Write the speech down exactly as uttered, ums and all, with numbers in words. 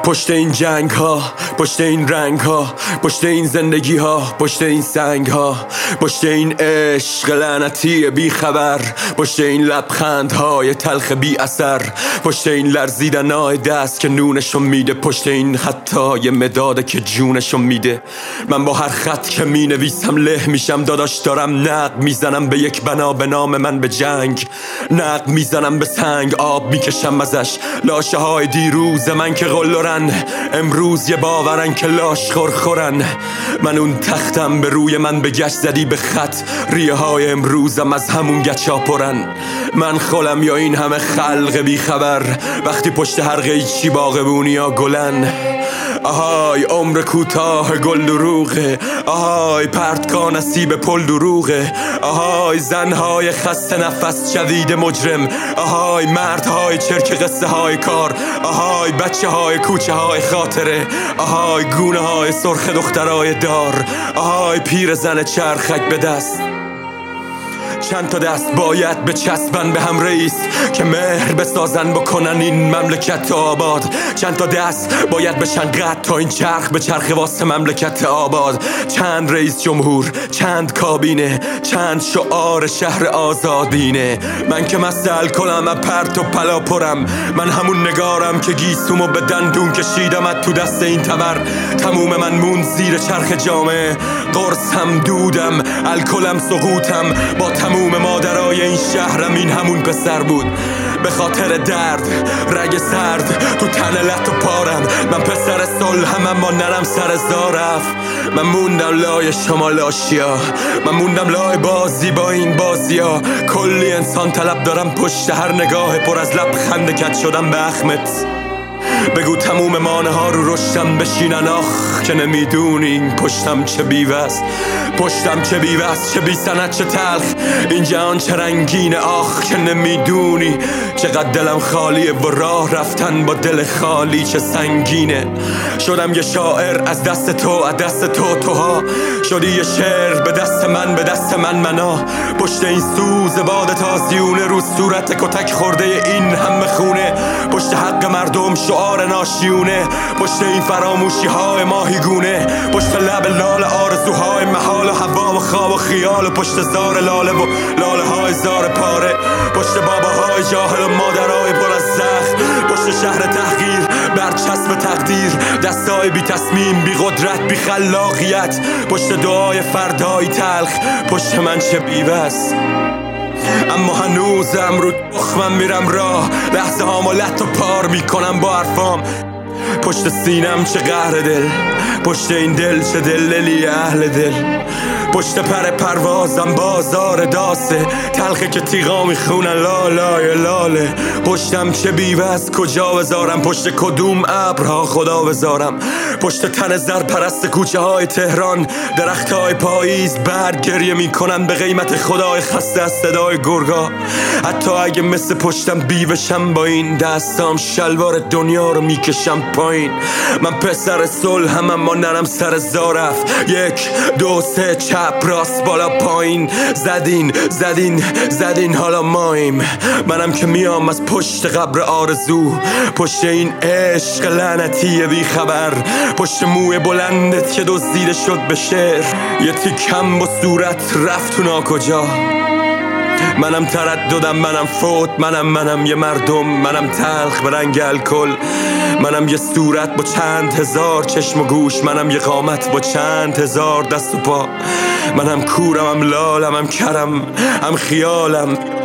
پشت این جنگ ها، پشت این رنگ ها، پشت این زندگی ها، پشت این سنگ ها، پشت این عشق لعنتی بی خبر، پشت این لبخند های تلخ بی اثر، پشت این لرزیدن های دست که نونشون میده، پشت این خطای مداده که جونشون میده. من با هر خط که می نویسم له میشم داداش، دارم نقد میزنم به یک بنا به نام من به جنگ، نقد میزنم به سنگ، آب میکشم ازش لاشه های دیروز من که قلرن، امروز یه باورن که لاش خورخورن. من اون تختم به روی من به گشت زدی به خط، ریه های امروزم از همون گچا پرن. من خولم یا این همه خلق بی خبر، وقتی پشت هر قیچی باغبونی یا گلن. آهای عمر کوتاه گل دروغه، آهای پرتکا نصیب پل دروغه، آهای زنهای خسته نفس شدید مجرم، آهای مردهای چرک قصه های کار، آهای بچه های کوچه های خاطره، آهای گونه های سرخ دخترای دار، آهای پیر زن چرخک به دست. چند تا دست باید به چسبن به هم رئیس که مهر بسازن بکنن این مملکت آباد. چند تا دست باید بشن قد تا این چرخ به چرخ واسه مملکت آباد. چند رئیس جمهور، چند کابینه، چند شعار شهر آزادینه. من که مست الکلم، پرت و پلا پرم، من همون نگارم که گیسومو به دندون کشیدم تو دست این تبر. تموم من مون زیر چرخ جامعه، قرصم دودم، الکلم سقوطم، با تموم مادرای این شهرم این همون پسر بود. به خاطر درد رگ سرد تو تن لط و پارم، من پسر صلحم اما نرم سر زارف. من موندم لای شما لاشیا، من موندم لای بازی با این بازیا. کلی انسان طلب دارم پشت هر نگاه پر از لبخند کج شدم به اخمت. بگو تموم مانه ها رو رشتم بشینن، آخ که نمیدونی پشتم چه بیوست، پشتم چه بیوست، چه بی سند، چه تلخ این جهان چه رنگینه، آخ که نمیدونی چقدر دلم خالیه و راه رفتن با دل خالی چه سنگینه. شدم یه شاعر از دست تو، از دست تو توها شدی یه شعر به دست من، به دست من منا. پشت این سوز باد تازیونه رو صورت کتک خورده این همه خونه، پشت حق مردم شعار ناشیونه، پشت این فراموشی های ماهیگونه، پشت لب لال آرزوهای محال و هوا و خواب و خیال، و پشت زار لاله و لاله های زار پاره، پشت باباهای جاهل و مادرهای پر از زخم، پشت شهر تحقیر برچسب تقدیر، دستای بی تصمیم، بی قدرت، بی خلاقیت، پشت دعای فردای تلخ، پشت من چه بیوست. اما هنوزم رو تخمم میرم راه، لحظه هامو لط و پار میکنم با حرفام. پشت سینم چه قهر دل، پشت این دل چه دلدلی اهل دل، پشت پر پروازم بازار داسه، تلخه که تیغا میخونن لالای لاله. پشتم چه بیوست کجا بذارم، پشت کدوم ابرها خدا بذارم. پشت تن زر پرست کوچه های تهران، درخت های پاییز برگ گریه میکنن به قیمت خدای خسته از صدای گرگا. حتی اگه مثل پشتم بیوشم با این دستام شلوار دنیا رو میکشم پایین. من پسر صلحم اما نرم سر زارف، یک دو سه چپ راست بالا پایین، زدین زدین زدین حالا مایم. منم که میام از پشت قبر آرزو، پشت این عشق لعنتی بی خبر، پشت موی بلندت که دزدیده شد به شعر، یه تیکم با صورت رفت تو ناکجا. منم ترددم، منم فوت، منم منم یه مردم، منم تلخ به رنگ الکل، منم یه صورت با چند هزار چشم و گوش، منم یه قامت با چند هزار دست و پا، منم کورم، هم لالم، هم کرم، هم خیالم.